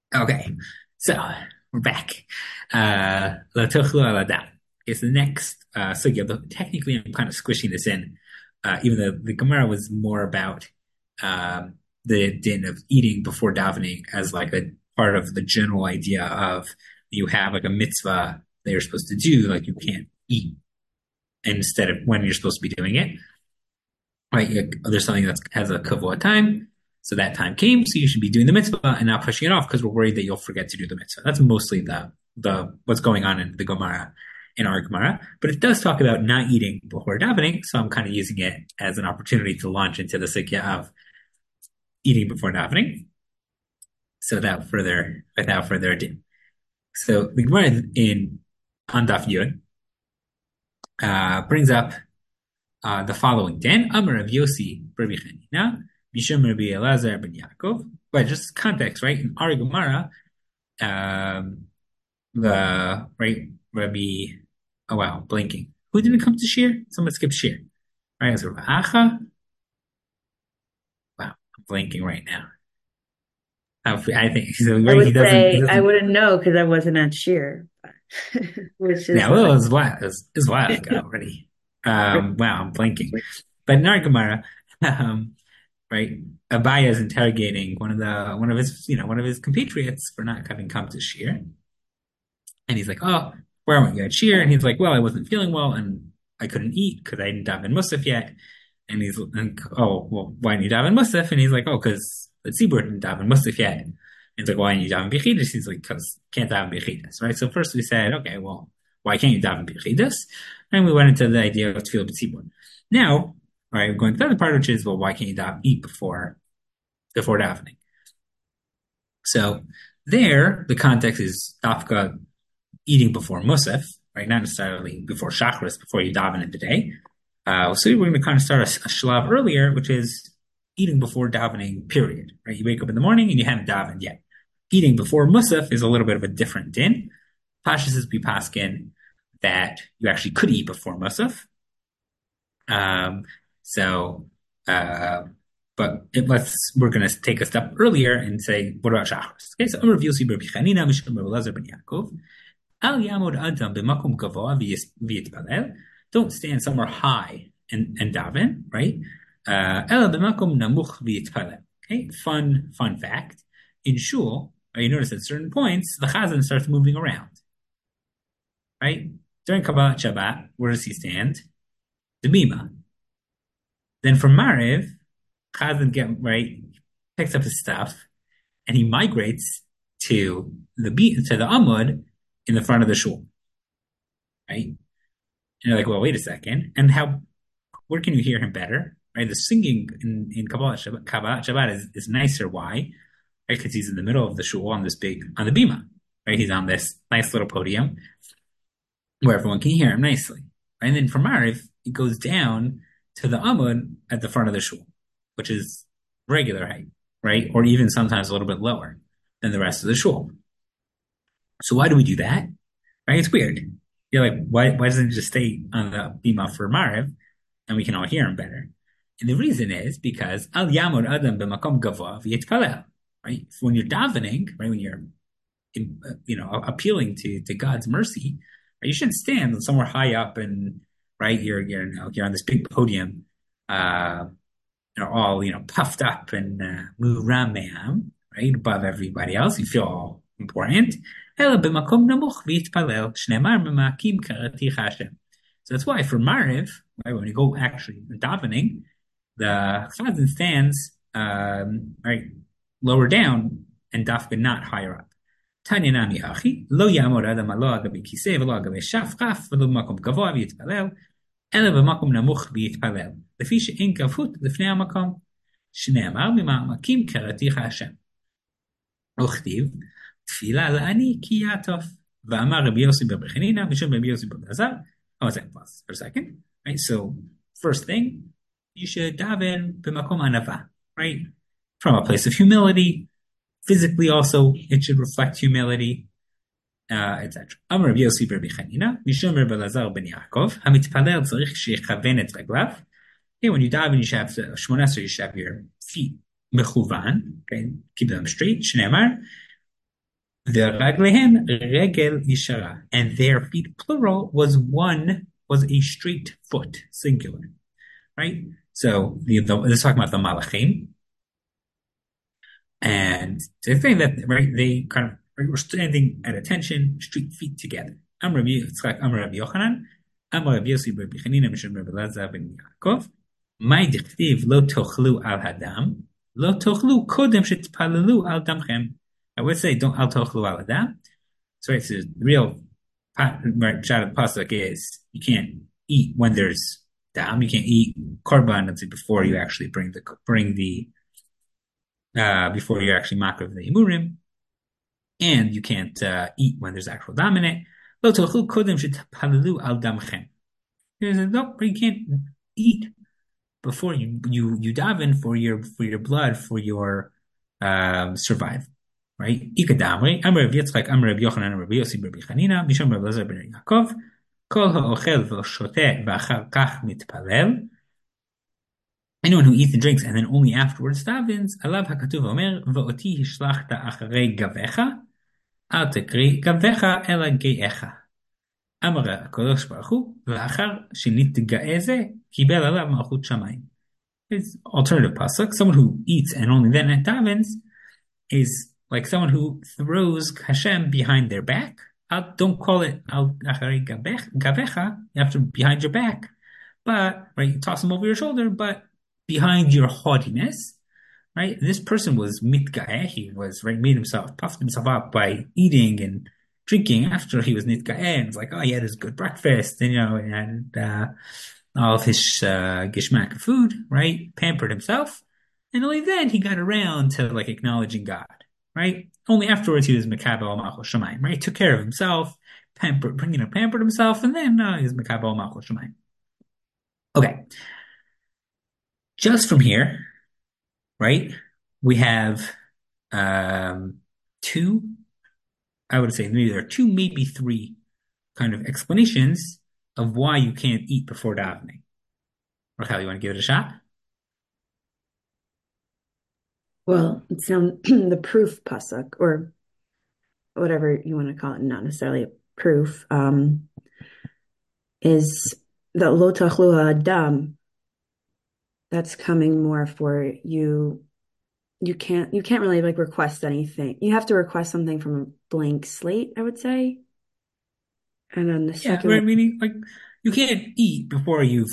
Okay, so we're back. La tuchlu ala dam is the next sugya. Though technically, I'm kind of squishing this in, even though the Gemara was more about the din of eating before davening as like a part of the general idea of you have like a mitzvah that you're supposed to do, like you can't eat instead of when you're supposed to be doing it. Right? There's something that has a kavua time. So that time came, so you should be doing the mitzvah and not pushing it off because we're worried that you'll forget to do the mitzvah. That's mostly the what's going on in the Gemara, in our Gemara. But it does talk about not eating before davening, so I'm kind of using it as an opportunity to launch into the sikya of eating before davening. So without further ado, so the Gemara in on Daf Yud brings up the following din: Amar Rav Yossi Rabbi Chanina, Mishum Rabbi Elazar ben Yaakov. But just context, right? In our Gemara, the right Rabbi, oh wow, blinking. Who didn't come to shir? Someone skipped shir. Right, so Acha. Wow, I'm blinking right now. I think so. I Right, he would doesn't. He say I doesn't. wouldn't know because I wasn't at Sheer, which is Yeah, well, it was wild. It was a while ago already. Wow, I'm blinking. But in our Gemara, um, right? Abaya is interrogating one of his compatriots for not having come to Shir, and he's like, "Oh, where weren't you at Shir?" And he's like, "Well, I wasn't feeling well, and I couldn't eat because I didn't daven Musaf yet." And he's like, "Oh, well, why didn't you daven Musaf?" And he's like, "Oh, because the tzibur didn't daven Musaf yet." And he's like, "Why didn't you daven Bechidus?" He's like, "Because can't daven Bechidus, right?" So first we said, "Okay, well, why can't you daven Bechidus?" And we went into the idea of tefillah b'tzibur. Now, all right, we're going to the other part, which is, well, why can't you eat before davening? So there, the context is dafka eating before musaf, right? Not necessarily before chakras, before you daven in the day. So we're going to kind of start a shlav earlier, which is eating before davening, period, right? You wake up in the morning and you haven't davened yet. Eating before musaf is a little bit of a different din. Pashas is paskin that you actually could eat before musaf. Um, so, uh, we're going to take a step earlier and say, what about Shachris? Okay, so Amar Yossi Bar Chanina, Mishum Bar Elazar ben Yaakov, Al Yamod Adam b'makom gavoa v'yitpalel. Don't stand somewhere high and daven, right? Ela b'makom namuch v'yitpalel. Okay, fun fact. In shul, you notice at certain points, the chazan starts moving around, right? During Kabbalat Shabbat, where does he stand? The bima. Then for Mariv, Chazan picks up his stuff and he migrates to the Amud in the front of the shul, right? And you're like, well, wait a second. And where can you hear him better? Right? The singing in Kabbalat Shabbat is nicer. Why? Right? Because he's in the middle of the shul on the bima. Right? He's on this nice little podium where everyone can hear him nicely. Right? And then for Mariv, he goes down to the Amud at the front of the shul, which is regular height, right? Or even sometimes a little bit lower than the rest of the shul. So why do we do that? Right? It's weird. You're like, why doesn't it just stay on the bima for Mariv and we can all hear him better? And the reason is because al yamod adam b'makom gavoa v'yitpalel, right? When you're davening, right? When you're, appealing to God's mercy, right? You shouldn't stand somewhere high up and, right? You're on this big podium, all puffed up and muramam, right, above everybody else. You feel all important. So that's why for Mariv, right, when you go actually davening, the chazan stands right lower down and dafka not higher up. Tanya nami hachi lo yamod adam lo agabi kisei v'lo agabi shafchaf v'lo makom gavoa v'yitpalel אלא במקום נמוך ויתפלל, לפי שאין כפות לפני המקום, שנאמר ממעמקים קראתיך השם. וכתיב, תפילה לעני כי יעטוף, ואמר רבי יוסי בר חנינא, ושם רבי יוסי בר אלעזר. Oh, second pause for a second. Right, so first thing, you should daven b'makom anava, right? From a place of humility. Physically also, it should reflect humility. etc. אמר רבי יוסי ברבי חנינא, משום רבי אלעזר בן יעקב, המתפלל צריך שיכוון את רגליו. Okay, when you dive in, you should have shmoneh, you should have your feet מכוון, okay, keep them straight, שנאמר, V'raglehem regel yishara, and their feet, plural, was a straight foot, singular, right? So this is talking about the malachim, and the thing that right they kind of were standing at attention, straight feet together. Amar Rabbi Yitzchak, Amar Rabbi Yochanan, Amar Rabbi Yossi, Rabbi Chanina, Mishum Rabbi Elazar ben Yaakov. Mai dichtiv lo tochlu al hadam, lo tochlu kodem shetpalelu al damchem. I would say don't al tochlu al hadam. So right, so the real right, shot of the pasuk is you can't eat when there's dam. You can't eat korban until before you actually bring the before you actually makriv the himurim, and you can't eat when there's actual dam in it. Lo tochlu kodem shetpalelu al damchem. No, you can't eat before you daven for your blood for your survival, right? Ikadamri, Amar Rav Yitzchak, Amar Rav Yochanan, Amar Rabbi Yossi, Rabbi Chanina, Mishum Rabbi Elazar ben Yaakov, Kol ha'ochel v'shoteh v'achar kach mitpalel. Anyone who eats and drinks and then only afterwards davens, alav hakatuv omer v'oti hishlachta acharei gavecha, al tekri gavecha ela gei'echa. אמר הקדוש ברוך הוא, ואחר שנתגאה זה, קיבל עליו מלכות שמיים. His alternative pasuk, someone who eats and only then davens, is like someone who throws Hashem behind their back. Don't call it al acharei gavecha, you have to behind your back. But, right, you toss him over your shoulder, but behind your haughtiness, right? This person was mitgaeh, he was, right, puffed himself up by eating and drinking after he was nitgaeh, and it's like, oh, he had his good breakfast, and all of his gishmak food, right? Pampered himself, and only then he got around to like acknowledging God, right? Only afterwards he was mekabel malchus shamayim, right? He took care of himself, pampered himself, and then he was mekabel malchus shamayim. Okay, just from here, right? We have two. I would say maybe there are two, maybe three kind of explanations of why you can't eat before davening. Rachel, you want to give it a shot? Well, it sounds the proof pasuk or whatever you want to call it, not necessarily a proof, is the lo tachlu adam. That's coming more for you. You can't really like request anything. You have to request something from a blank slate, I would say. And then the second right, meaning like you can't eat before you've,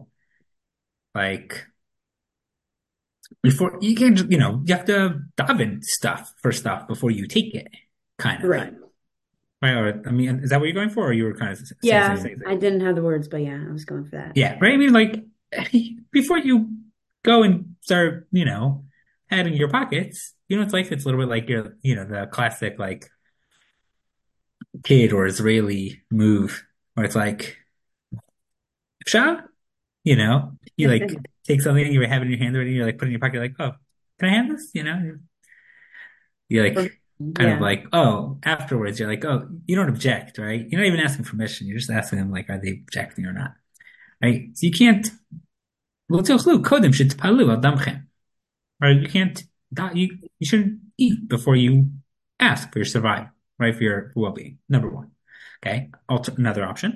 like before you can't, you have to daven stuff before you take it, kind of. Right. Right. Or, I mean, is that what you're going for, or you were kind of saying I didn't have the words, but yeah, I was going for that. Yeah, right. I mean, like before you go and start, adding your pockets, it's like it's a little bit like your, the classic like kid or Israeli move where it's like, shop, you like take something you have it in your hand already, you're like put it in your pocket, like, oh, can I have this? You're like kind of like, oh, afterwards you're like, oh, you don't object, right? You're not even asking permission. You're just asking them like, are they objecting or not, right? So you can't. Right? You can't. You shouldn't eat before you ask for your survival, right? For your well-being. Number one. Okay. Another option.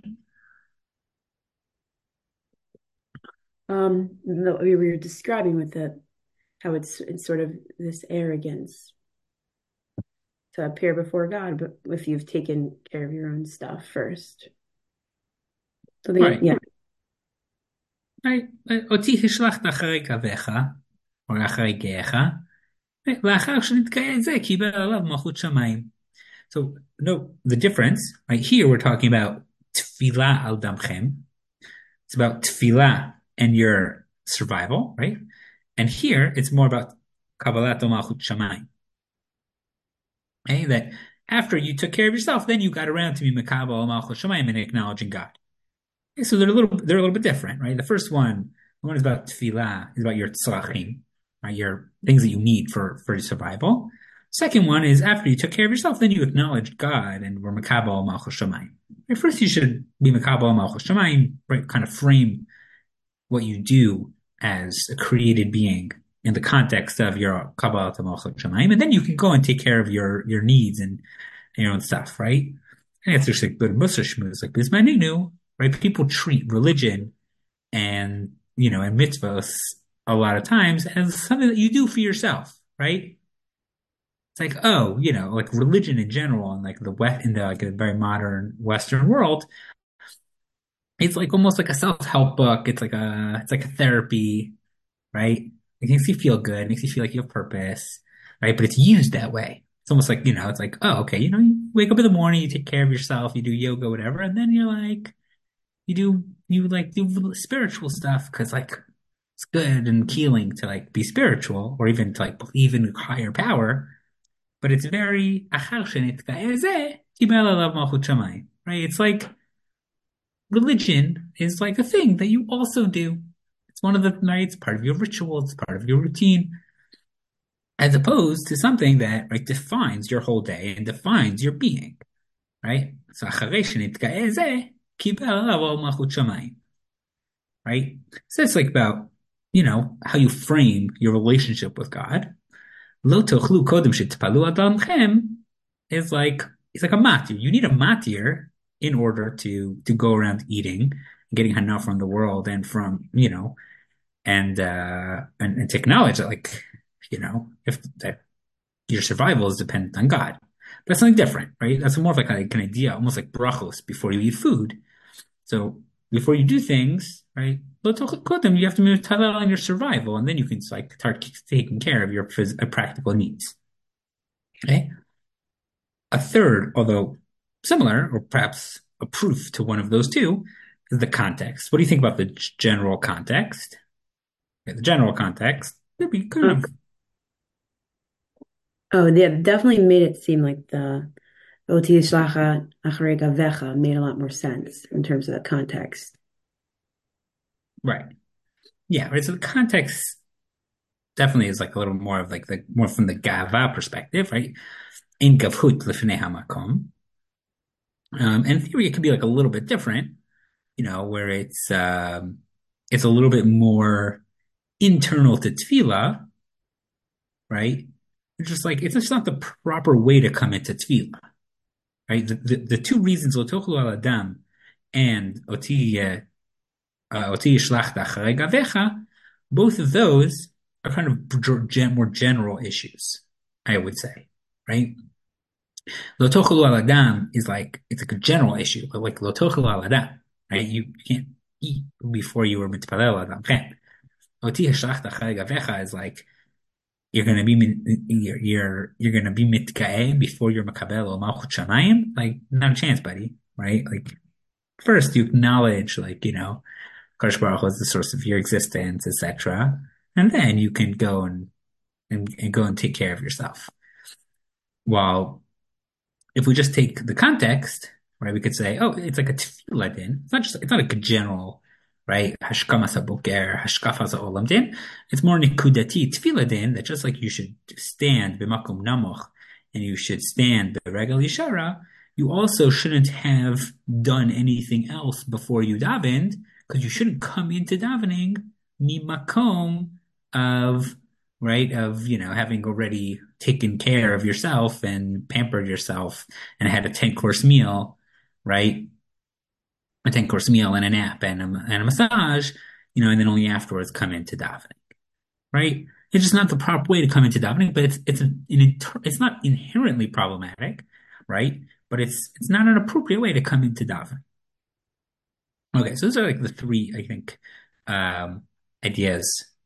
We were describing with how it's sort of this arrogance to appear before God, but if you've taken care of your own stuff first. So right. Yeah. Right. אותי השלחת אחרי גביך, or אחרי גאיך, ואחר שנתגאה זה קיבל עליו מלכות שמיים. So, no, the difference, right here we're talking about tefillah al damchem. It's about tefillah and your survival, right? And here it's more about kabbalat malchut shamayim. Okay, that after you took care of yourself, then you got around to be mekabel malchut shamayim and acknowledging God. Okay, so they're a little bit different, right? The first one, the one is about tefillah, is about your tzlachim, right? Your things that you need for your survival. Second one is after you took care of yourself, then you acknowledged God and were mekabel malchut shamayim. Right? First, you should be mekabel malchut shamayim, right? Kind of frame what you do as a created being in the context of your Kabbalah Malchut Shamayim, and then you can go and take care of your needs and your own stuff, right? And it's just like good Musar Shmuz, like Bismaninu, right? People treat religion and and mitzvahs a lot of times as something that you do for yourself, right? It's like, oh, like religion in general and like the West in the like a very modern Western world, it's like almost like a self-help book. It's like a therapy, right? It makes you feel good, it makes you feel like you have purpose, right? But it's used that way. It's almost like, it's like, oh, okay, you wake up in the morning, you take care of yourself, you do yoga, whatever, and then you're like, you do spiritual stuff because like it's good and healing to like be spiritual or even to like believe in a higher power. But it's very right? It's like religion is like a thing that you also do. It's one of the nights, part of your ritual, it's part of your routine, as opposed to something that right defines your whole day and defines your being, right? So right? So it's like about, how you frame your relationship with God. Lo tochlu kodem shetpalu adamchem is like it's like a matir. You need a matir in order to go around eating, getting hana from the world and from and to acknowledge that like if that your survival is dependent on God. But that's something different, right? That's more of like an idea, almost like brachos before you eat food. So before you do things, right? You have to move on your survival, and then you can like start taking care of your practical needs. Okay. A third, although similar, or perhaps a proof to one of those two, is the context. What do you think about the general context? Okay, the general context could be kind of Oh, yeah, definitely made it seem like the Oti Yishlacha Acharei Gavecha made a lot more sense in terms of the context. right. Yeah, right. So the context definitely is like a little more of like the more from the gava perspective, right? In gavhut lefnei hamakom. In theory, it could be like a little bit different, where it's a little bit more internal to tefillah, right? It's just like it's just not the proper way to come into tefillah, right? The two reasons lotochlu al adam and oti yishlach acharei gavecha, both of those are kind of more general issues, I would say, right? Lotochlu al adam is like it's like a general issue, but like lotochlu al adam, right? You can't eat before you were mitpalel adam. Oti yishlach acharei gavecha is like you're gonna be mitkae before you're makabel or malchut shamayim? Like not a chance, buddy. Right? Like first you acknowledge like Kadosh Baruch Hu is the source of your existence, etc. And then you can go and go and take care of yourself. While if we just take the context, right, we could say, oh, it's like a tefillah din. It's not like a general, right? Hashkamas haboker, hashkafas ha'olam din. It's more nikudati tefillah din that just like you should stand b'makom namoch and you should stand b'regel yishara, you also shouldn't have done anything else before you davened because you shouldn't come into davening mimakom of right? Of, having already taken care of yourself and pampered yourself and had a 10-course meal, right? A 10-course meal and a nap and a massage, and then only afterwards come into davening, right? It's just not the proper way to come into davening, but it's not inherently problematic, right? But it's not an appropriate way to come into davening. Okay, so those are like the three, I think, ideas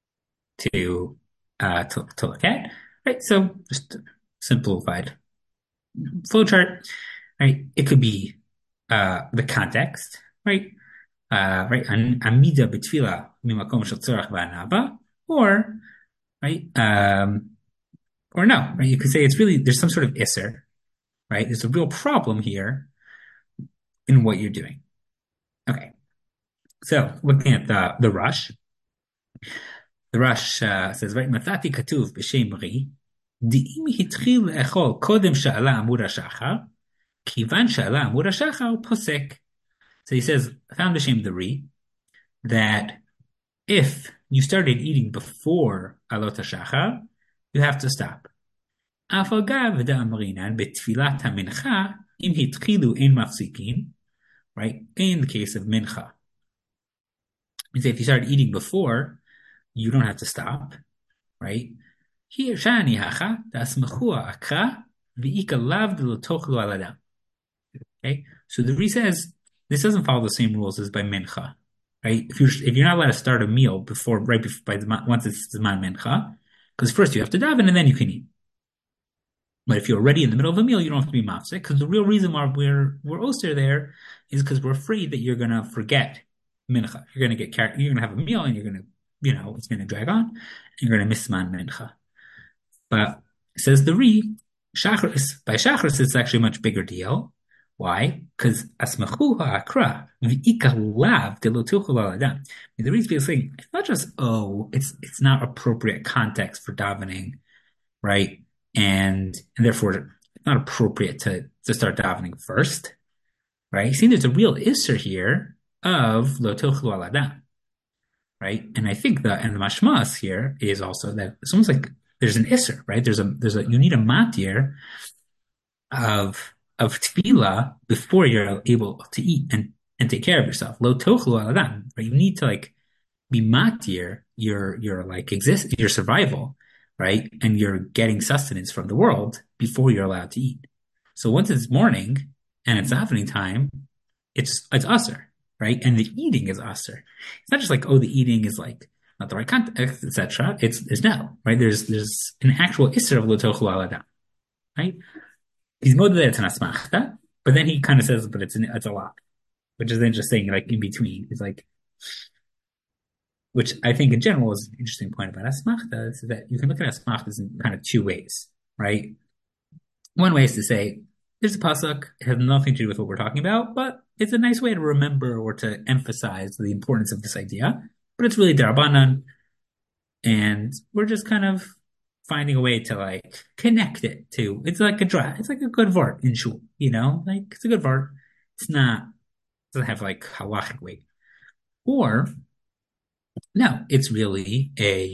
to look at, right? So just simplified flowchart, right? It could be the context, right? Right, amida betfila mimakom shel tzorach va'anava, or right, or no, right? You could say it's really there's some sort of isser, right? There's a real problem here in what you're doing. Okay, so looking at the Rush. The Rush says, right, Matati katuv b'shem ri, דאם התחיל לאכול קודם שעלה עמוד השחר, כיוון שעלה עמוד השחר פוסק. So he says, I found b'shem the ri, that if you started eating before Alot HaShachar, you have to stop. אף אגב דאמרינן בתפילת המנחה, אם התחילו אין מפסיקים, right? In the case of mincha, if you start eating before, you don't have to stop, right? Here, shani hacha dasmachua akra v'ika lav de lo tochlu al adam. Okay, so the Ri says this doesn't follow the same rules as by mincha, right? If you're not allowed to start a meal before right before once it's Zman mincha, because first you have to daven and then you can eat. But if you're already in the middle of a meal, you don't have to be mafsek, because the real reason why we're oster there is because we're afraid that you're gonna forget mincha. You're gonna get carried. You're gonna have a meal and you're gonna, it's gonna drag on, and you're gonna miss man mincha. But says the Ri, Shachris, by Shachris it's actually a much bigger deal. Why? Because asmachu ha'akra v'ika lav de lo tuchel al adam. The Ri's basically saying it's not just it's not appropriate context for davening, right? And therefore it's not appropriate to start davening first, right? You see, there's a real isser here of lo tuchel al adam, right? And I think the mashmas here is also that it's almost like there's an isser, right? There's a you need a matir of tefillah before you're able to eat and take care of yourself. Lo tochlu al adam, right? You need to like be matir your like your survival, right? And you're getting sustenance from the world before you're allowed to eat. So once it's morning and it's evening time, it's usher, right? And the eating is usher. It's not just like, the eating is like not the right context, etc. It's no, right? There's an actual isser of lo tochlu al adam, right? He's more that it's an asmachta, but then he kind of says, but it's a lot, which is interesting, like in between. He's like, which I think in general is an interesting point about asmachta, is that you can look at asmachtas in kind of two ways, right? One way is to say, there's a pasuk, it has nothing to do with what we're talking about, but it's a nice way to remember or to emphasize the importance of this idea, but it's really darabanan, and we're just kind of finding a way to like connect it to. It's like it's like a good vart in shul, like it's a good vart. It's not, it doesn't have like halachic weight. Or no, it's really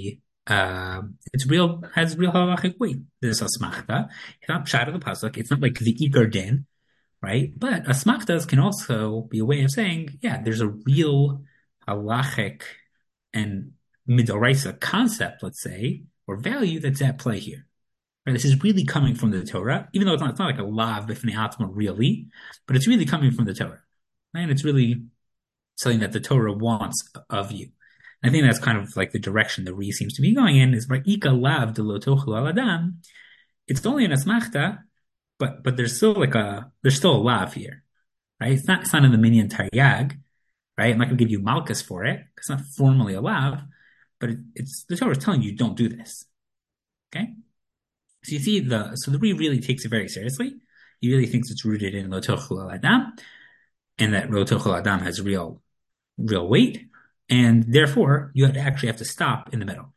has real halachic weight. This asmachta. It's not pshat of the pasuk. It's not like the ikar din, right? But asmachtas can also be a way of saying, yeah, there's a real halachic and midoraisa concept, let's say, or value that's at play here. Right? This is really coming from the Torah, even though it's not like a lav b'fnei atma really, but it's really coming from the Torah. Right? And it's really something that the Torah wants of you. And I think that's kind of like the direction the Ri seems to be going in, is Ika lav de lo tochlu al adam. It's only an asmachta, but there's still a lav here. Right? It's not in the minyan taryag, right? I'm not going to give you malchus for it. It's not formally a lav, but it's the Torah is telling you don't do this. Okay, so you see the Ri really takes it very seriously. He really thinks it's rooted in lo tochlu al adam, and that lo tochlu al adam has real weight, and therefore you actually have to stop in the middle.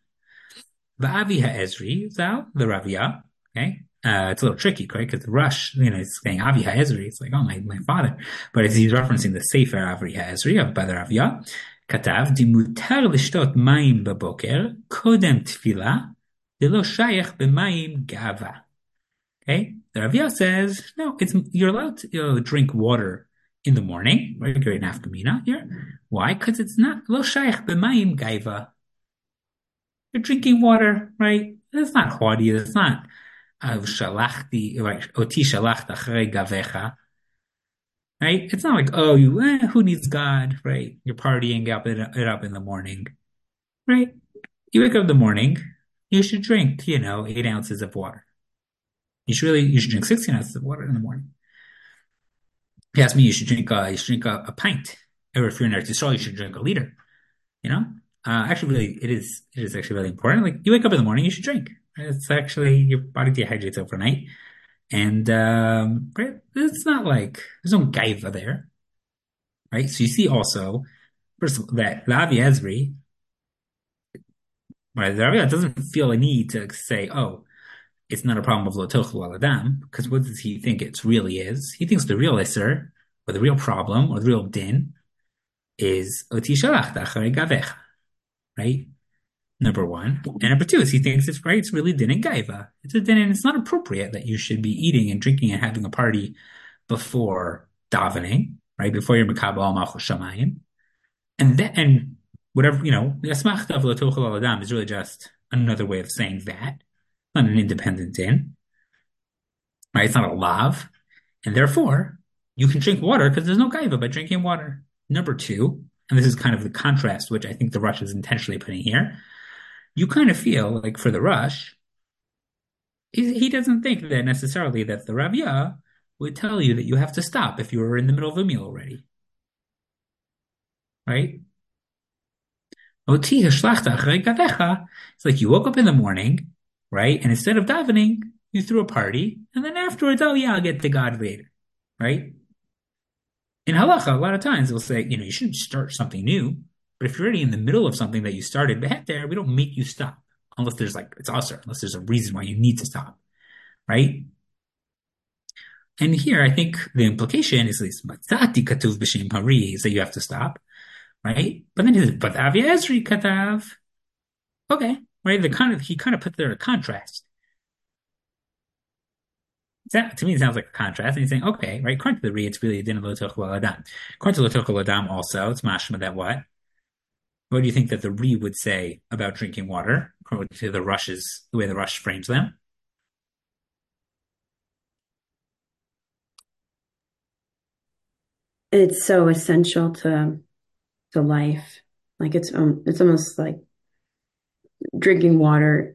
Va'avi ha'ezri zal the Ravia. Okay, it's a little tricky, right? Because the Rush, it's saying Avi ha'ezri. It's like, my father, but he's referencing the Sefer Avi ha'ezri of Bad Ravia. כתב, דמותר לשתות מים בבוקר, קודם תפילה, דלא שייך במים גאווה. Okay? The Ravia says, no, you're allowed to drink water in the morning, right? Great nafkamina here. Why? Because it's not, lo shayach b'mayim gaiva. You're drinking water, right? It's not haughty, it's not, shalachti, right? Oti shalachta achrei gavecha. Right? It's not like, who needs God, right? You're partying it up in the morning, right? You wake up in the morning, you should drink, 8 ounces of water. You should drink 16 ounces of water in the morning. If you ask me, you should drink a pint. Or if you're in Eretz Yisrael, you should drink a liter. Actually, really, it is actually really important. Like, you wake up in the morning, you should drink. It's actually, your body dehydrates overnight. And right, it's not like there's no gaiva there, right? So you see also, first of all, that the Avi Ezri, right? The Avi doesn't feel a need to say, it's not a problem of lo tochlu al adam, because what does he think it really is? He thinks the real isser, or the real problem, or the real din, is oti shalachta acharei gavecha, right? number one. And number two is he thinks it's right, it's really din and gaiva. It's a din and it's not appropriate that you should be eating and drinking and having a party before davening, right? Before your makabel al malchus shamayim. And whatever, the asmachta of l'tochel al adam is really just another way of saying that, not an independent din, right? It's not a lav. And therefore, you can drink water because there's no gaiva by drinking water. Number two, and this is kind of the contrast, which I think the Rush is intentionally putting here. You kind of feel like for the Rush, he doesn't think that necessarily that the Ravya would tell you that you have to stop if you were in the middle of a meal already, right? It's like you woke up in the morning, right? And instead of davening, you threw a party, and then afterwards, oh yeah, I'll get to God later, right? In halacha, a lot of times they'll say, you shouldn't start something new. But if you're already in the middle of something that you started, behet there, we don't make you stop. Unless there's it's also, unless there's a reason why you need to stop. Right? And here I think the implication is at least matzati katuv b'shem hari is that you have to stop. Right? But then but Avi Ezri katav. Okay. Right? He kind of put there a contrast. To me, it sounds like a contrast. And he's saying, okay, right? According to the Re, it's really a din of lo tochel adam. According to lo tochel adam also, it's mashma that what? What do you think that the Re would say about drinking water, according to the way the Rush frames them? It's so essential to life. Like it's almost like drinking water.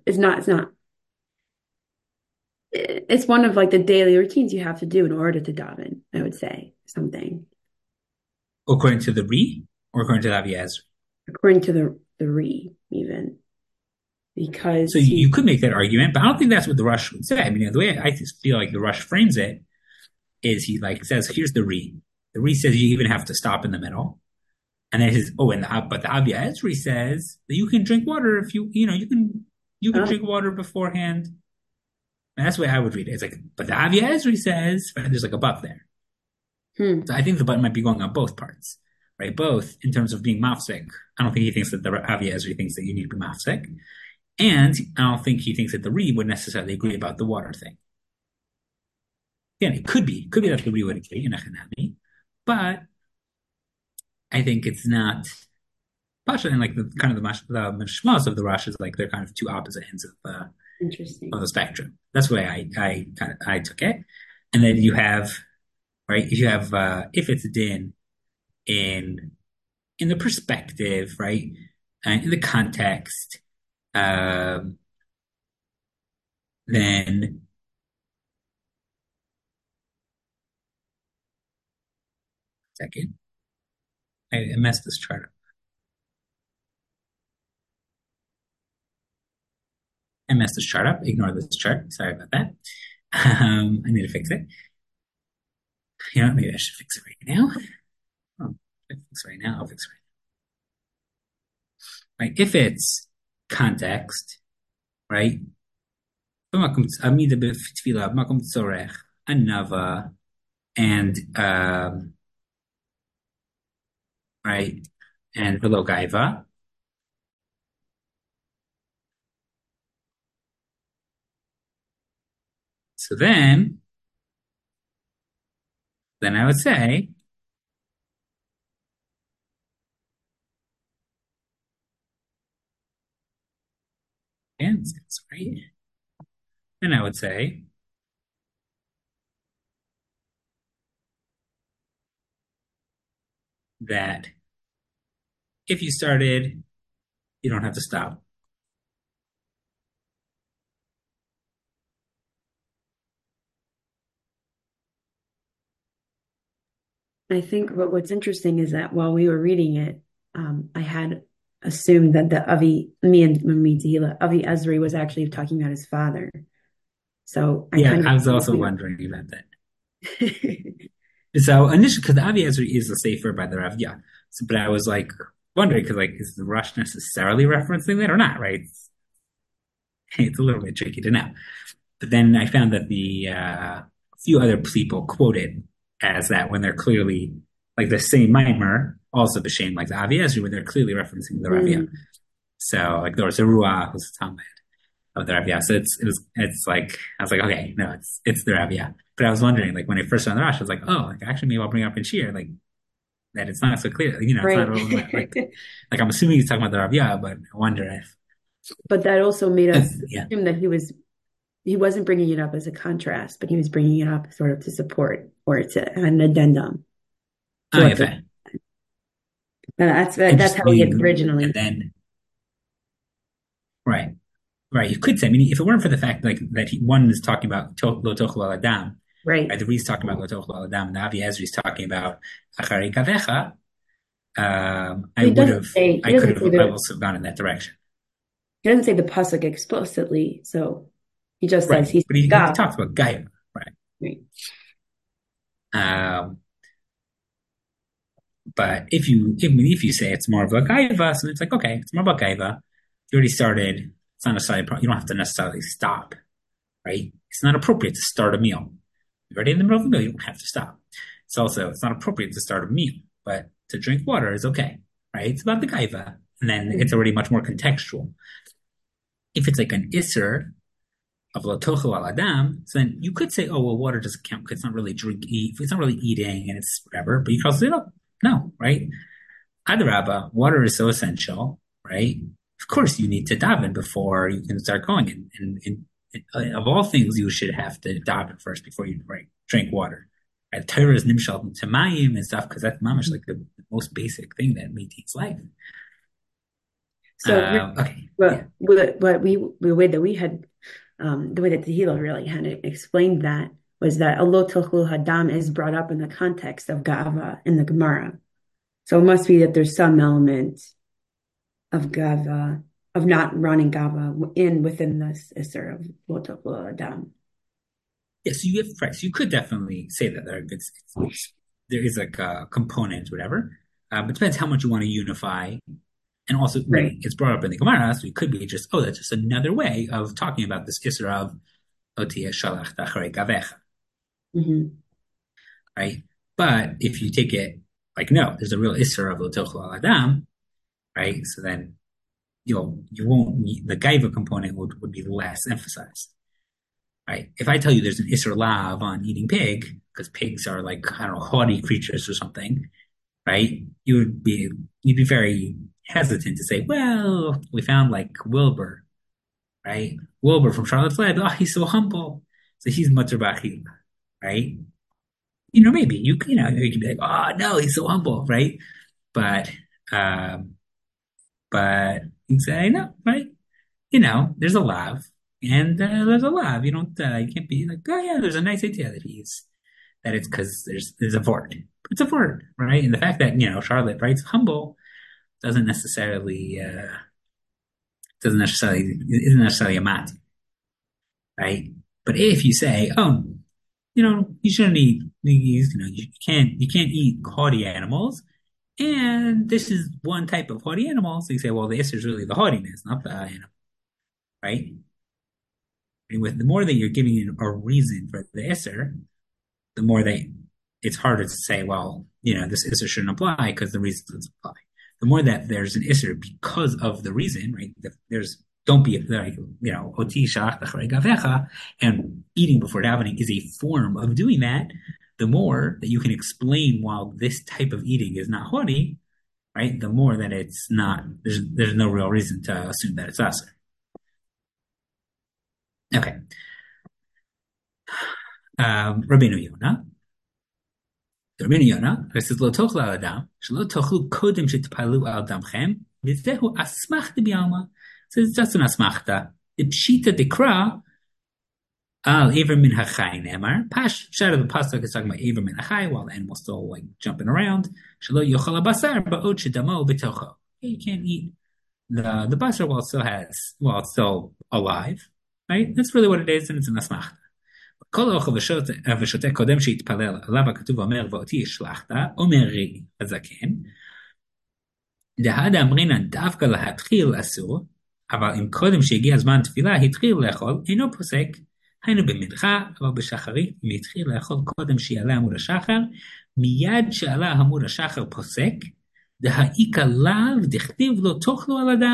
It's one of like the daily routines you have to do in order to daven, I would say something. According to the Re or according to the Avi Ezri? According to the Re, even. Because so you could make that argument, but I don't think that's what the Rush would say. I mean, the way I just feel like the Rush frames it is he says, here's the Re. The Re says you even have to stop in the middle. And then but the Avi Ezri says that you can drink water if you can drink water beforehand. And that's the way I would read it. It's like, but the Avi Ezri says, and there's like a but there. So I think the but might be going on both parts, right? Both in terms of being mafsek. I don't think he thinks that the Avi Ezri thinks that you need to be mafsek. And I don't think he thinks that the Re would necessarily agree about the water thing. Again, it could be that the Re would agree in Echanami, but I think it's not Pasha, and like the kind of the mishmas of the Rush is like they're kind of two opposite ends of the spectrum. That's the way I took it. And then you have, right, if it's a din in the perspective, right, and in the context, then second, I messed this chart up. I messed this chart up. Ignore this chart. Sorry about that. I need to fix it. Maybe I should fix it right now. I'll fix it right now. Right? If it's context, right? Anava, and right, and velo gaiva. So then I would say right? Then I would say that if you started, you don't have to stop. I think what's interesting is that while we were reading it, I had assumed that the Avi Ezri was actually talking about his father. So I was also wondering about that. So initially, because the Avi Ezri is the safer by the Ravya, but I was like wondering because is the Rush necessarily referencing that or not? Right? It's a little bit tricky to know. But then I found that the few other people quoted as that when they're clearly like the same mimer, also b'shem like the Avi Ezri, when they're clearly referencing the Ravya. So like there was a Ruah who's a Talmud of the Raviyah. So it's like I was like, okay, no, it's the Raviyah. But I was wondering, like when I first saw the Rash, I was like, oh, like actually maybe I'll bring it up in Shir, like that it's not so clear. It's not Right. all like I'm assuming he's talking about the Raviyah, but I wonder if But that also made us yeah. assume that he wasn't bringing it up as a contrast, but he was bringing it up sort of to support or to an addendum to Oh, what yeah, that's how he had and originally. then right. Right, you could say. I mean, if it weren't for the fact like that one is talking about lo tochlo al adam, Right. right? The Re's talking about lo tochlo al adam, and the Avi Ezri's talking about acharei kavecha. He doesn't I could have, I also gone in that direction. he doesn't say the pasuk explicitly, so he just says Right, he's but he God. talks about gaiva, right? Right. Um, but if you say it's more of a gaiva, so it's like okay, it's more about gaiva. You already started. It's not necessarily. You don't have to necessarily stop, right? It's not appropriate to start a meal. You're already in the middle of the meal. You don't have to stop. It's not appropriate to start a meal, but to drink water is okay, right? It's about the gaiva, and then it's already much more contextual. If it's like an isser of lotocho al adam, so then you could say, oh well, water doesn't count because it's not really it's not really eating, and it's whatever. But you can also say, no, right? Adarabba, water is so essential, right? Of course, you need to daven before you can start going. And of all things, you should have to daven first before you drink water. Right? Torah is nimshal tamayim and stuff because that's mamash like the most basic thing that maintains life. So Okay, the way that we had the way that the Hillel really had explained that was that Lo Tochlu Hadam is brought up in the context of Gava in the Gemara. So it must be that there's some element of Gava, of not running Gava within this Isser of Lo Tochlu Hadam. Yes, you get fresh. You could definitely say that there are good. There is like a component, whatever. But it depends how much you want to unify. And also, Right. it's brought up in the Gemara, so it could be just, that's just another way of talking about this Isra of Otia Shalach Tacharei Gavecha, right? But if you take it like, no, there's a real Isra of Lotochel Al Adam, right? So then, you won't, the Gaiva component would be less emphasized, right? If I tell you there's an Isra Lav on eating pig, because pigs are like, I don't know, haughty creatures or something, right? You'd be very hesitant to say, well, we found like Wilbur, right? Wilbur from Charlotte Flair, he's so humble. So he's mutter b'achila, right? Maybe you can be like, oh no, he's so humble, right? But you say no, right? There's a lav, and there's a lav. You can't be like, oh yeah, there's a nice idea that it's because there's a vort. It's a vort, right? And the fact that Charlotte writes humble isn't necessarily isn't necessarily a mat, right? But if you say, oh, you shouldn't eat these, you can't eat haughty animals, and this is one type of haughty animal, so you say, well, the isser is really the haughtiness, not the animal, right? And with the more that you're giving it a reason for the isser, the more that it's harder to say, well, this isser shouldn't apply because the reason doesn't apply. The more that there's an isser because of the reason, right? Don't be like, oti shalach tacharei gavecha, and eating before davening is a form of doing that. The more that you can explain why this type of eating is not haughty, right? The more that it's not. There's no real reason to assume that it's aser. Okay. Rabbeinu Yonah. Rabbeinu Yonah says, "Lo tochlu al adam, shelo tochlu kodem shetpalu al damchem, v'zehu asmachta b'alma." So it's just an asmachta. The pshita dekra al iver min hachai nemar. Shad of the pasuk is talking about iver min hachai while the animal's still like jumping around. Shelo yochal basar ba'od shedamo b'tocho. You can't eat the basar while it's still alive, right? That's really what it is, and it's an asmachta. כל האוכל ושותה קודם שהתפלל עליו הכתוב אומר ואותי השלחת אומר הזקן דהדה אמרינן דווקא להתחיל אסור אבל אם קודם שהגיע הזמן תפילה התחיל לאכול אינו פוסק היינו במנחה אבל בשחרית אם התחיל לאכול קודם שיעלה עמוד השחר מיד שעלה עמוד השחר פוסק דהאיקה לאו דכתיב לא תאכלו על אדם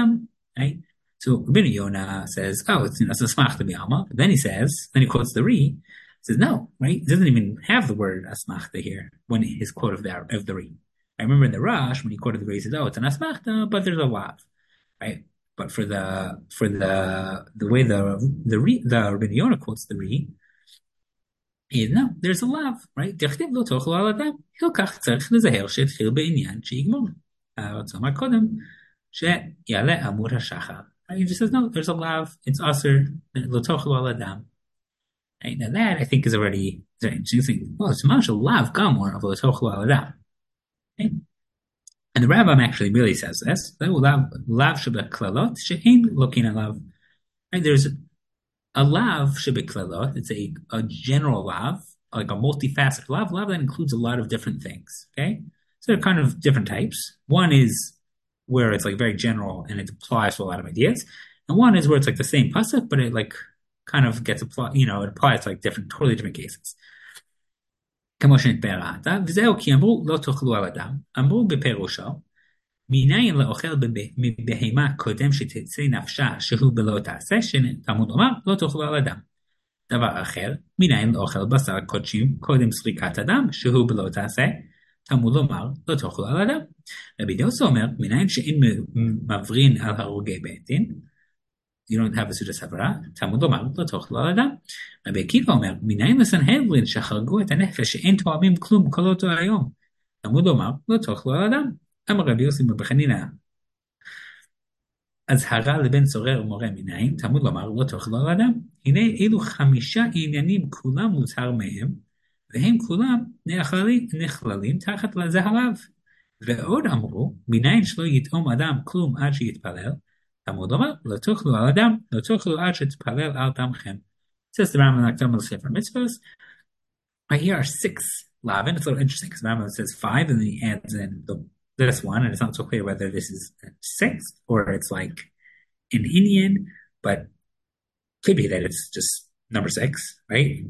right? So Rabbeinu Yonah says, oh, it's asmachta b'alma. Then then he quotes the Ri, says no, right? It doesn't even have the word asmachta here when his quote of the Ri. I remember in the Rosh when he quoted the Ri, he says, oh, it's an asmachta, but there's a lav, right? But for the way the Rabbeinu Yonah quotes the Ri, no, there's a lav, right? דכתיב לא תאכלו על אדם, כך צריך לזהר שהתחיל בעניין שיגמור. רוצה לומר קודם, שיעלה עמוד השחר. He just says, no, there's a lav, it's aser, לא תאכלו על אדם. Right? Now that, I think, is already an interesting thing. Well, it's much a lav gamor of lo tochlu al adam. Okay? And the Rambam actually really says this. Lav shebeklalot she'ein lokin alav. Right? There's a lav shebeklalot. It's a general lav, like a multifaceted lav. Lav that includes a lot of different things. Okay, so there are kind of different types. One is where it's like very general and it applies to a lot of ideas, and one is where it's like the same pasuk, but it like kind of gets applied. It applies to like totally different cases. כמו שנתבהר עתה, וזהו כי אמרו לא תאכלו על אדם, אמרו בפירושו, מניין לאוכל מבהמה קודם שתצא נפשה שהוא בלא תעשה, שתלמוד לומר לא תאכלו על אדם. דבר אחר, מניין לאוכל בשר קודשים קודם סריקת אדם, שהוא בלא תעשה, תלמוד לומר לא תאכלו על אדם. רבי יוסי אומר, מניין שאין מברין על הרוגי בית דין, you don't have a סעודה סברה, תלמוד לומר לא תאכלו על אדם. רבי עקיבא אומר, מניין לסנהדרין שחרגו את הנפש שאין תואמים כלום כל אותו היום. תלמוד לומר לא תאכלו על אדם. אמר רבי יוסי ברבי חנינא, אזהרה לבן צורר ומורה מניין, תלמוד לומר לא תאכלו על אדם. הנה אלו 5 עניינים כולם מוזהר מהם, והם כולם נכללים תחת לזה עליו. ועוד אמרו, מניין שלא יטעום אדם כלום עד שיתפלל, תלמוד לומר לא תאכלו על אדם, לא תאכלו עד שתפלל על דמכם. Says the Rambam Akdam al Sefer Mitzvahs. Right here are 6 lavin. It's a little interesting because the Rambam says 5 and then he adds in this one, and it's not so clear whether this is 6 or it's like an Indian, but could be that it's just number 6, right?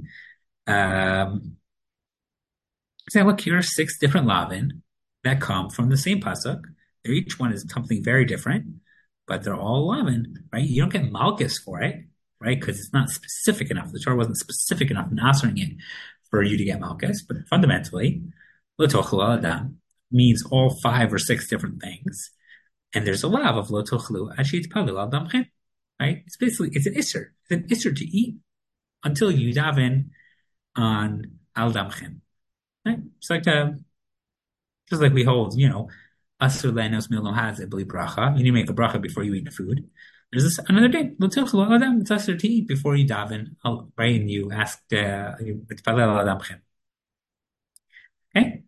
So look, here are 6 different lavin that come from the same pasuk. Each one is something very different, but they're all lavin, right? You don't get malchus for it. Right? Because it's not specific enough. The Torah wasn't specific enough in answering it for you to get malchus. But fundamentally, lo tochlu al adam means all 5 or 6 different things. And there's a lav of lo tochlu ad sheyitpalel al damchem. Right? It's basically, it's an isser. It's an isser to eat until you daven on al damchem. Right? It's like just like we hold, asur lenos milam hazeh b'li bracha. You need to make a bracha before you eat the food. There's this another day. It's asur to eat before you daven, right? And you ask, you tpalel al adamchem. Okay?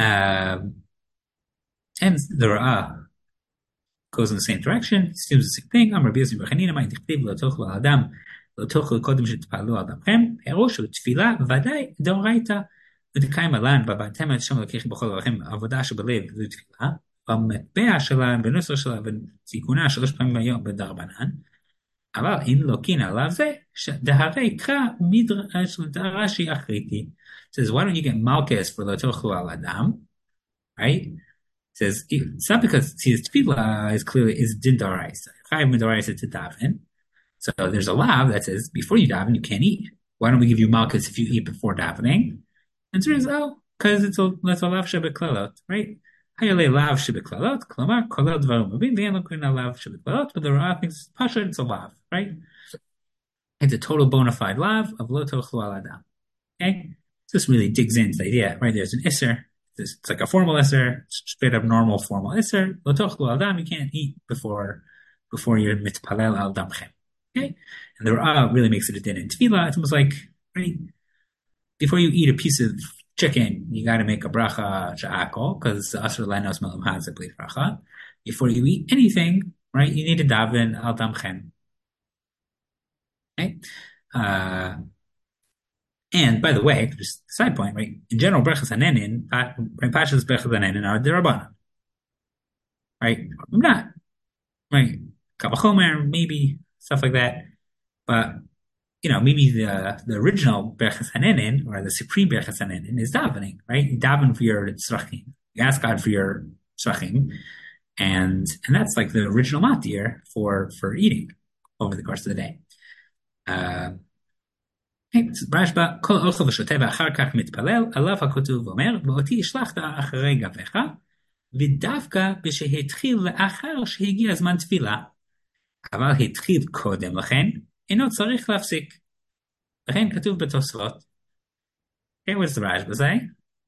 And the Ra'ah goes in the same direction. It seems the same thing. Amar Rabbi Yossi bar Chanina, ma'in tichtiv lo tochlu al adam, lo tochlu kodem shetpalu al adamchem, פירושו תפילה ודאי דאורייתא, ותקיים עלן בבאתם את שם אלוקיכם בכל דרכיכם, עבודה שבלב זו תפילה, במטבע שלה, בנוסח שלה, בתיקונה 3 פעמים ביום בדרבנן, אבל אם לוקין עליו זה, דהרי קרא מדרש לדרשי אחריתי. It says, why don't you get malchus for lo tochlu al adam, right? It says, it's not because his tefillah is din d'oraisa. Chayav mid'oraisa to daven. So there's a lav that says, before you daven, you can't eat. Why don't we give you malchus if you eat before davening? And so because that's a lav shebeklalot, right? Hayale lav shebeklalot, klamar kolel dvarim rabim, ve'en lo korin lav shebeklalot, but the Ra'ah thinks pasha, it's a lav, right? It's a total bona fide lav of lo tochlu al adam. Okay? So this really digs into the idea, right? There's an isser. It's like a formal isser, straight up normal formal isser. Lo tochlu al adam, you can't eat before you're mitpalel al damchem. Okay? And the Ra'ah really makes it a din in tefillah. It's almost like, right? Before you eat a piece of chicken, you got to make a bracha sha'akol, because asur lenos milam hazeh b'li bracha. Before you eat anything, right, you need to daven al damchem. Okay? And by the way, just a side point, right? In general, brachas hanenin, pashas brachas hanenin are derabanan, right? Not, right? Kavachomer, maybe stuff like that, but maybe the original brachas hanenin or the supreme brachas hanenin is davening, right? You daven for your tzrachim. You ask God for your tzrachim, and that's like the original matir for eating over the course of the day. רשב"א, כל אוכל ושותה ואחר כך מתפלל, עליו הכתוב אומר, ואותי השלכת אחרי גביך, ודווקא בשהתחיל לאחר שהגיע זמן תפילה, אבל התחיל קודם לכן, אינו צריך להפסיק. לכן כתוב בתוספות. Okay, what does the Rashba say?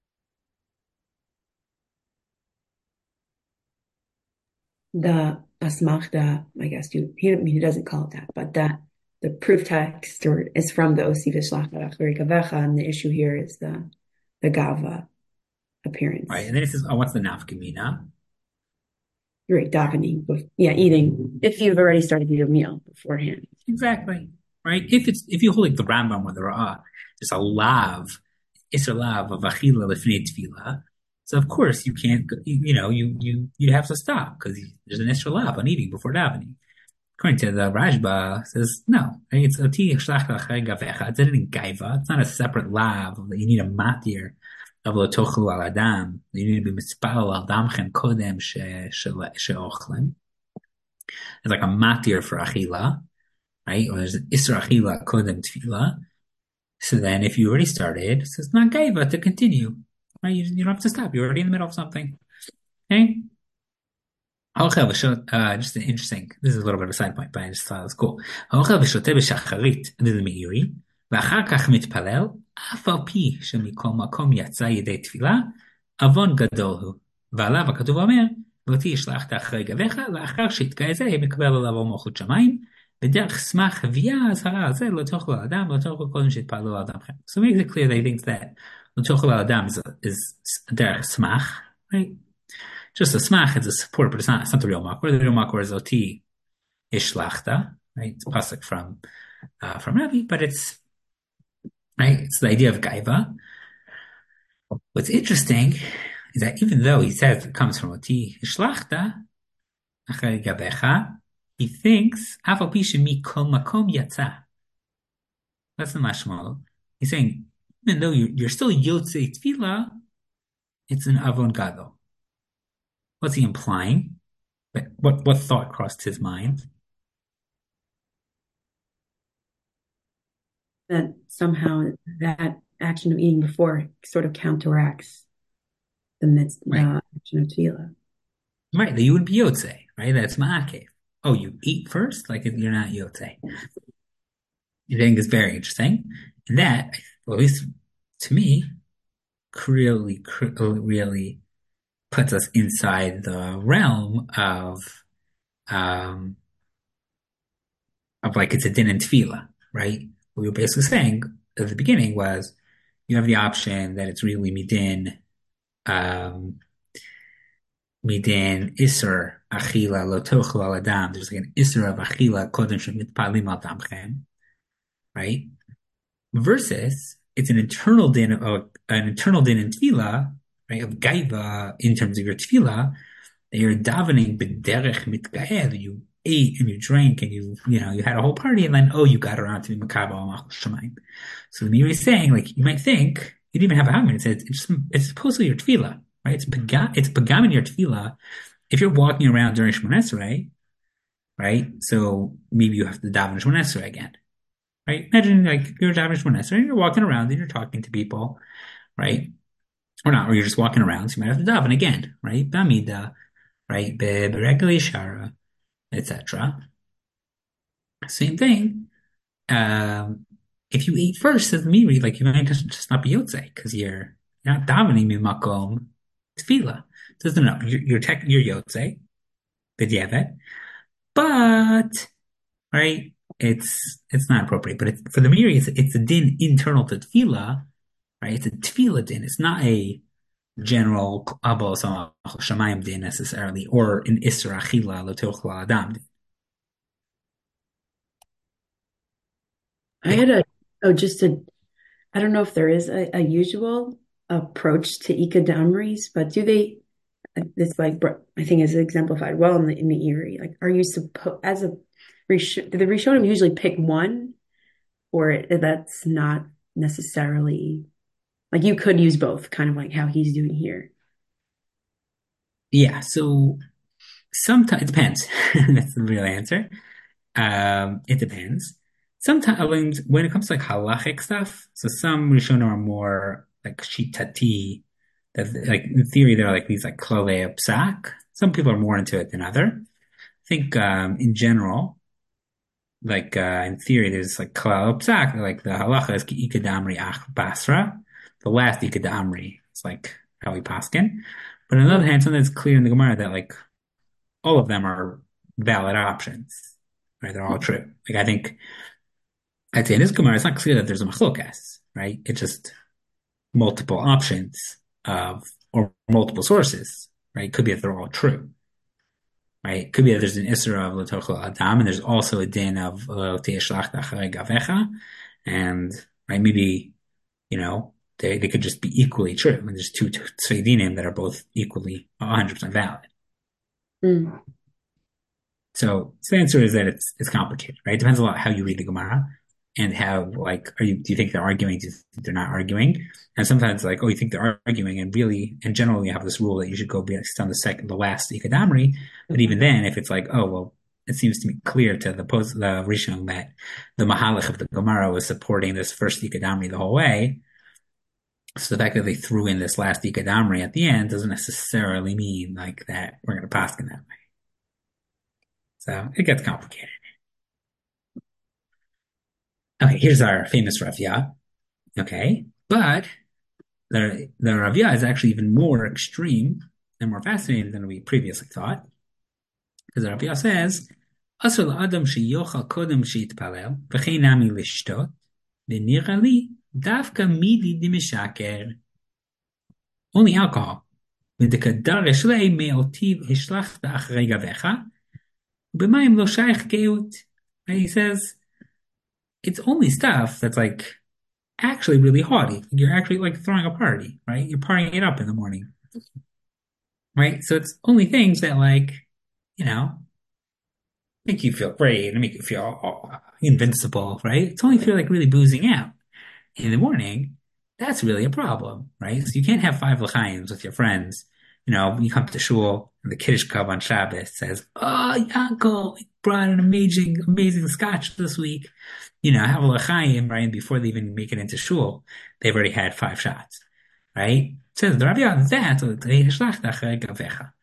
The asmachta, I guess he doesn't call it that, but that the proof text is from the Osiv Shlachta Achari Gavecha, and the issue here is the Gava appearance. Right, and then it says, oh, what's the nafkamina? Right, davening, eating. If you've already started your meal beforehand. Exactly. Right. If you hold like the Rambam or the Ra'ah, there's a lav, it's a lav of achila lefnei tefillah. So of course you can't, you have to stop because there's an extra lav on eating before davening. According to the Rashba, it says no. It's oti shlachta acharei gavecha. It's in gaiva. It's not a separate lav. You need a matir of lo tochlu al adam. You need to be mispal al damchem kodem she'ochlem. It's like a matir for achila. Right? Or there's an Isra Achila Kodem Tefillah. So then if you already started, it says not gaiva to continue. Right? You don't have to stop. You're already in the middle of something. Okay? Just an interesting, this is a little bit of a side point, but I just thought it was cool. האוכל ושותה בשחרית דמאירי, ואחר כך מתפלל, אף על פי שמכל מקום יצא ידי תפילה, עוון גדול הוא. ועליו הכתוב אומר, ואותי ישלחת אחרי גביך, לאחר שיתגאה זה, מקבל עליו מלכות שמיים, בדרך סמך הביאה הזהרה הזה, לא תאכלו על אדם, לא תאכלו קודם שיתפללו על אדמכם. So it makes it clear that he thinks that לא תאכלו על אדם is דרך סמך, right? Just a smach, it's a support, but it's not the real makor. The real makor is oti ishlachta, right? It's a pasuk from Rabbi, but it's right. It's the idea of gaiva. What's interesting is that even though he says it comes from oti ishlachta, achari gabecha, he thinks afal pisha mikol makom yatsa. That's the mashmal. He's saying even though you're still yotzei tefillah, it's an avon gadol. What's he implying? What thought crossed his mind? That somehow that action of eating before sort of counteracts the action of tefillah. Right, that you would be yotze, right? That's ma'akev. Oh, you eat first? Like you're not yotze. I think it's very interesting. And that, well, at least to me, really puts us inside the realm of like it's a din and tefillah, right? What we were basically saying at the beginning was you have the option that it's really midin iser achila lo tochlu al adam. There's like an iser of achila kodem shemitpalim al damchem, right? Versus it's an internal din in tefillah, right, of gaiva in terms of your tefillah, that you're davening b'derech mitgaeh, that you ate and you drank and you had a whole party and then you got around to be makabel al shamayim. So the Meiri is saying, like, you might think you didn't even have a haman. It says it's supposedly your tefillah, right? It's pagam in your tefillah. If you're walking around during Shemon Esrei, right? So maybe you have to daven Shemon Esrei again, right? Imagine like you're davening Shemon Esrei and you're walking around and you're talking to people, right? Or not, or you're just walking around, so you might have to daven again, right? B'amida, right? Beregli shara, etc. Same thing. If you eat first, as Miri, like you might just not be yotze because you're not davening mimakom tefillah. So no, you're yotze, b'diavad, but right, it's not appropriate. But for the Miri, it's a din internal to tefillah. Right? It's a tefillah din. It's not a general abol shamayim din necessarily, or an isra achila lo tochla adam din. I don't know if there is a usual approach to Ika Damris, but do they? It's like I think is exemplified well in the Erie. Like, are you supposed do the Rishonim usually pick one, or that's not necessarily? Like you could use both, kind of like how he's doing here. Yeah, so Sometimes it depends. That's the real answer. It depends. Sometimes when it comes to like halachic stuff, so some Rishonim are more like shitati, that like in theory they're like these like klalei psak. Some people are more into it than other. I think in general, like in theory, there's like klalei psak, like the halacha is ki ikadamri ach basra, the last ikadamri. It's like how we paskin. But on the other hand, sometimes it's clear in the Gemara that like all of them are valid options. Right? They're all true. Like I think I'd say in this Gemara, it's not clear that there's a machlokas, right? It's just multiple options of or multiple sources, right? It could be that they're all true, right? It could be that there's an isra of l'tochel adam, and there's also a din of gavecha, and right, maybe they could just be equally true. I mean, there's two tzveidinim that are both equally 100% valid. Mm. So the answer is that it's complicated, right? It depends a lot how you read the Gemara and how like do you think they're arguing? Do you think they're not arguing? And sometimes like, oh, you think they're arguing, and really and generally you have this rule that you should go based on the last Ikadamri. But even then, if it's like, oh well, it seems to me clear to the Rishon that the Mahalach of the Gemara was supporting this first Ikadamri the whole way. So the fact that they threw in this last Ikadamri at the end doesn't necessarily mean like that we're going to pass in that way. So it gets complicated. Okay, here's our famous Rav Yah. Okay, but the Rav Yah is actually even more extreme and more fascinating than we previously thought. Because the Rav Yah says, "Asur la'adam sheyochal kodem sheitpalel v'chein nami lishtot v'nira li davka midi dimishaker." Only alcohol. V'dekadarish lei me'otiv hishlach da'achrei gavecha b'mayim lo shaykh geut. And he says, it's only stuff that's like actually really haughty. You're actually like throwing a party, right? You're partying it up in the morning, right? So it's only things that like, make you feel great and make you feel invincible, right? It's only if you're like really boozing out in the morning, that's really a problem, right? So you can't have five l'chaims with your friends. When you come to shul and the Kiddush Club on Shabbos says, "Oh, Yanko brought an amazing, amazing scotch this week." Have a l'chaim, right? And before they even make it into shul, they've already had 5 shots, right? Says the Rabbi that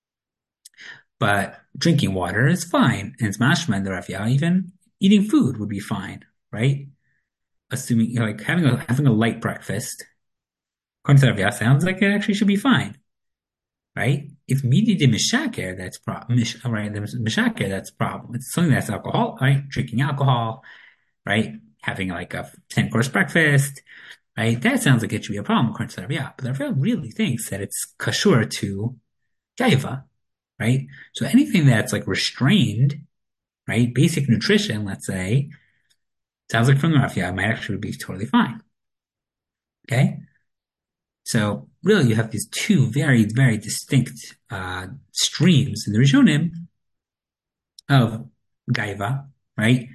but drinking water is fine, and it's mashma the Rabbi even eating food would be fine, right? Assuming like having a light breakfast, according to the Rabbi, sounds like it actually should be fine. Right? It's midi de mishaker that's problem. Right? The mishaker that's problem. It's something that's alcohol, right? Drinking alcohol, right? Having like a 10-course breakfast, right? That sounds like it should be a problem according to the Rabbi. But the Rabbi really thinks that it's kashur to gaiva, right? So anything that's like restrained, right? Basic nutrition, let's say, sounds like from the Rabbi might actually be totally fine. Okay? So really, you have these two very, very distinct streams in the Rishonim of gaiva, right?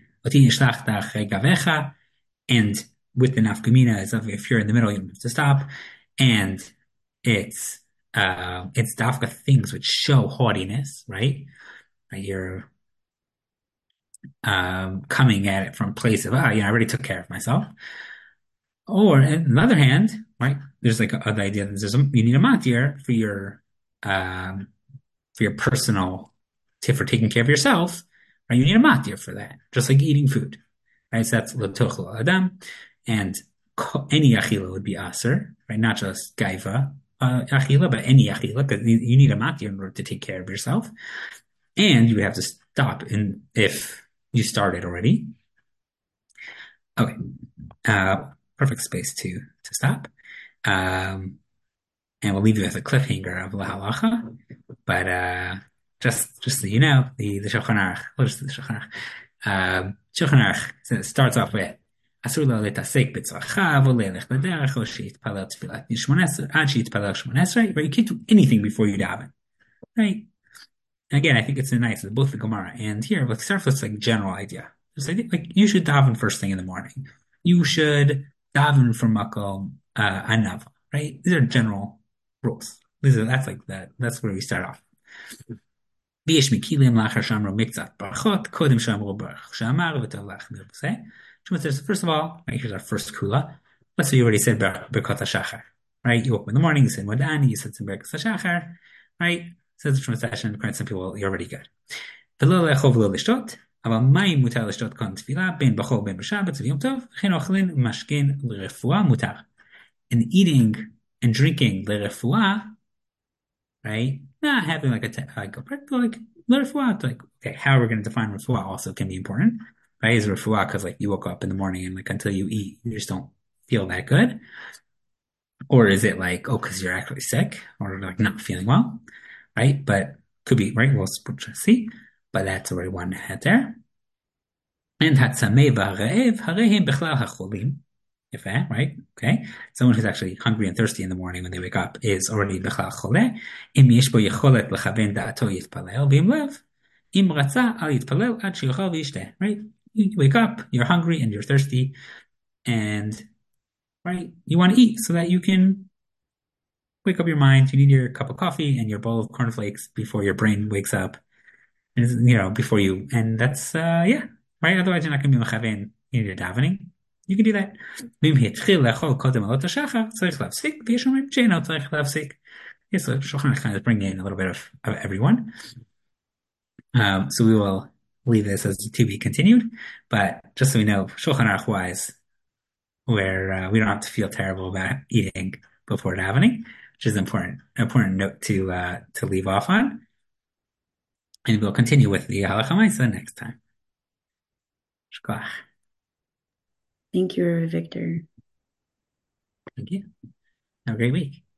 And with the nafkamina, is if you're in the middle, you don't have to stop. And it's dafka things which show haughtiness, right? You're coming at it from a place of I already took care of myself. Or on the other hand, right, there's like the idea that you need a matir for your personal for taking care of yourself, right? You need a matir for that, just like eating food, right? So that's l'tochel adam, and any achila would be aser, right? Not just gaiva achila, but any achila, because you need a matir in order to take care of yourself, and you would have to stop if you started already. Okay. Perfect space to stop. And we'll leave you with a cliffhanger of La Halacha. But just so you know, the Shulchan Aruch, we'll just do the Shulchan Aruch. Shulchan Aruch starts off with Asur lo letasek b'tzrachav u'lelech b'derech o she'yitpalel tfilat shmoneh ad she'yitpalel shmoneh, right? You can't do anything before you daven, right? And again, I think it's nice with both the Gemara and here. Let's start with like general idea. Just I think like you should daven first thing in the morning. You should daven from makom anava, right? These are general rules. That's where we start off. ויש מקילים לאחר שאמרו מקצת ברכות, קודם שאמרו ברך שאמר ותלך וזה. So first of all, right, here's our first kula. Let's say you already said Birkat HaShachar, right? You woke up in the morning, you said Modani, you said some Birkat HaShachar, right? Says the translation, according to some people, you're already good. ולא לאכול ולא לשתות, אבל מים מותר לשתות כאן תפילה, בין בחול בין בשבת וביום טוב, וכן אוכלים ומשכין לרפואה מותר. And eating and drinking לרפואה, right? Not having like like a practical like refuah, like okay, how we're going to define refuah also can be important, right? Is refuah because like you woke up in the morning and like until you eat, you just don't feel that good, or is it like oh, because you're actually sick or like not feeling well, right? But could be right. We'll see, but that's already one head there. And הצמא והרעב, הרי הם בכלל החולים. יפה, right? Okay. Someone who's actually hungry and thirsty in the morning when they wake up is already בכלל חולה. אם יש בו יכולת לכוון דעתו יתפלל, ואם לאו, אם רצה, אל יתפלל עד שיאכל וישתה, right? You wake up, you're hungry and you're thirsty, and, right, you want to eat so that you can wake up your mind. You need your cup of coffee and your bowl of cornflakes before your brain wakes up, before you, and that's, yeah, right? Otherwise, you're not going to be mechaven in your davening. You can do that. ואם התחיל לאכול קודם עלות השחר, צריך להפסיק, ויש אומרים שאינו צריך להפסיק. Yes, so Shulchan Aruch kind of bring in a little bit of everyone. So we will leave this as to be continued, but just so we know, Shulchan Aruch wise, where we don't have to feel terrible about eating before davening, which is an important note to leave off on. And we'll continue with the Halacha Maisa next time. Shkoach. Thank you, Victor. Thank you. Have a great week.